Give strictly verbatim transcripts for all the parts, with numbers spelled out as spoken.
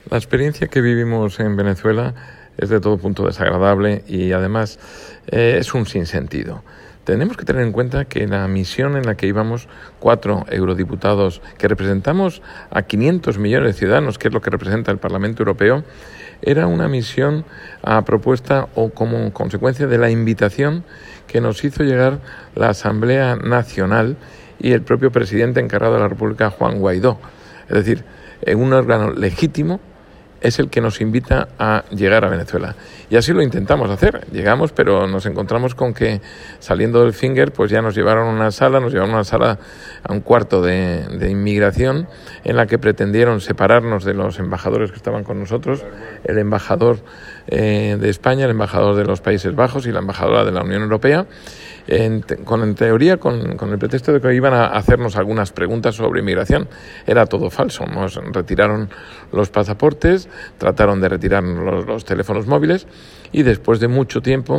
La experiencia que vivimos en Venezuela es de todo punto desagradable y además eh, es un sinsentido. Tenemos que tener en cuenta que la misión en la que íbamos cuatro eurodiputados, que representamos a quinientos millones de ciudadanos, que es lo que representa el Parlamento Europeo, era una misión a propuesta o como consecuencia de la invitación que nos hizo llegar la Asamblea Nacional y el propio presidente encargado de la República, Juan Guaidó. Es decir, un órgano legítimo es el que nos invita a llegar a Venezuela. Y así lo intentamos hacer. Llegamos, pero nos encontramos con que saliendo del Finger, pues ya nos llevaron a una sala, nos llevaron a una sala, a un cuarto de, de inmigración, en la que pretendieron separarnos de los embajadores que estaban con nosotros, el embajador eh, de España, el embajador de los Países Bajos y la embajadora de la Unión Europea, en, con, en teoría con, con el pretexto de que iban a hacernos algunas preguntas sobre inmigración. Era todo falso. Nos retiraron los pasaportes, trataron de retirarnos los, los teléfonos móviles y después de mucho tiempo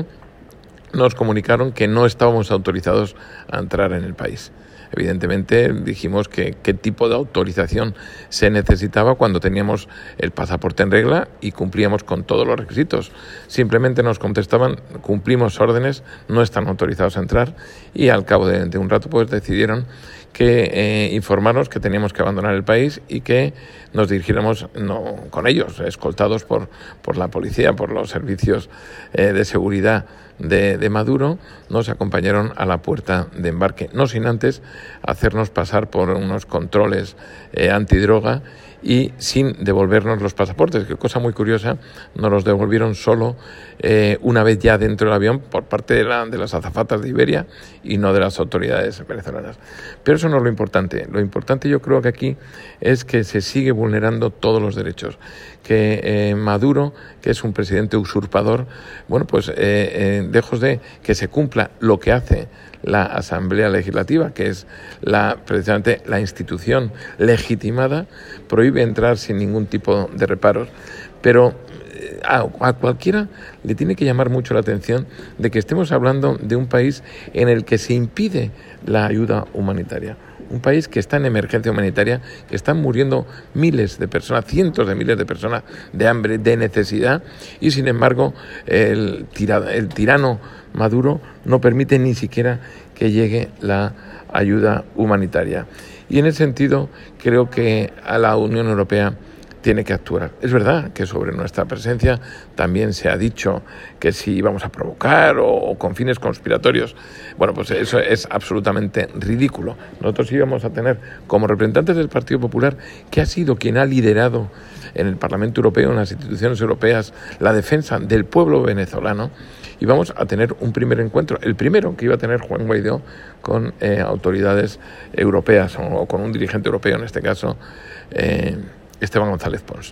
nos comunicaron que no estábamos autorizados a entrar en el país. Evidentemente dijimos que qué tipo de autorización se necesitaba cuando teníamos el pasaporte en regla y cumplíamos con todos los requisitos. Simplemente nos contestaban, cumplimos órdenes, no están autorizados a entrar, y al cabo de, de un rato pues decidieron que eh, informarnos que teníamos que abandonar el país y que nos dirigiéramos no, con ellos, escoltados por, por la policía, por los servicios eh, de seguridad de, de Maduro. Nos acompañaron a la puerta de embarque, no sin antes hacernos pasar por unos controles eh, antidroga y sin devolvernos los pasaportes, que cosa muy curiosa, nos los devolvieron solo eh, una vez ya dentro del avión por parte de, la, de las azafatas de Iberia y no de las autoridades venezolanas. Pero eso no es lo importante. Lo importante yo creo que aquí es que se sigue vulnerando todos los derechos, que eh, Maduro, que es un presidente usurpador, bueno, pues eh, eh, lejos de que se cumpla lo que hace la Asamblea Legislativa, que es la, precisamente la institución legitimada, prohíbe entrar sin ningún tipo de reparos, pero a, a cualquiera le tiene que llamar mucho la atención de que estemos hablando de un país en el que se impide la ayuda humanitaria. Un país que está en emergencia humanitaria, que están muriendo miles de personas, cientos de miles de personas de hambre, de necesidad, y sin embargo el, tira, el tirano Maduro no permite ni siquiera que llegue la ayuda humanitaria. Y en ese sentido creo que a la Unión Europea tiene que actuar. Es verdad que sobre nuestra presencia también se ha dicho que si íbamos a provocar o, o con fines conspiratorios. Bueno, pues eso es absolutamente ridículo. Nosotros íbamos a tener como representantes del Partido Popular, que ha sido quien ha liderado en el Parlamento Europeo, en las instituciones europeas, la defensa del pueblo venezolano, y vamos a tener un primer encuentro, el primero que iba a tener Juan Guaidó con eh, autoridades europeas o, o con un dirigente europeo, en este caso eh, Esteban González Pons.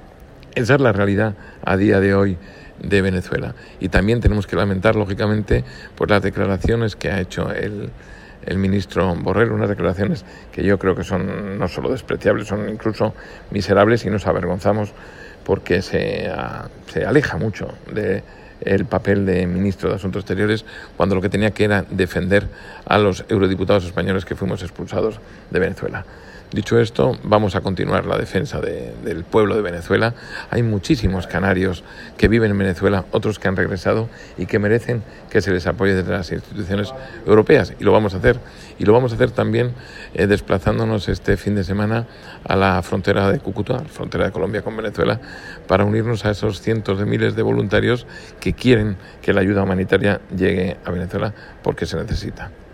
Esa es la realidad a día de hoy de Venezuela. Y también tenemos que lamentar, lógicamente, pues las declaraciones que ha hecho el, el ministro Borrell, unas declaraciones que yo creo que son no solo despreciables, son incluso miserables, y nos avergonzamos porque se, a, se aleja mucho de el papel de ministro de Asuntos Exteriores, cuando lo que tenía que era defender a los eurodiputados españoles que fuimos expulsados de Venezuela. Dicho esto, vamos a continuar la defensa de, del pueblo de Venezuela. Hay muchísimos canarios que viven en Venezuela, otros que han regresado y que merecen que se les apoye desde las instituciones europeas, y lo vamos a hacer. Y lo vamos a hacer también eh, desplazándonos este fin de semana a la frontera de Cúcuta, la frontera de Colombia con Venezuela, para unirnos a esos cientos de miles de voluntarios que quieren que la ayuda humanitaria llegue a Venezuela porque se necesita.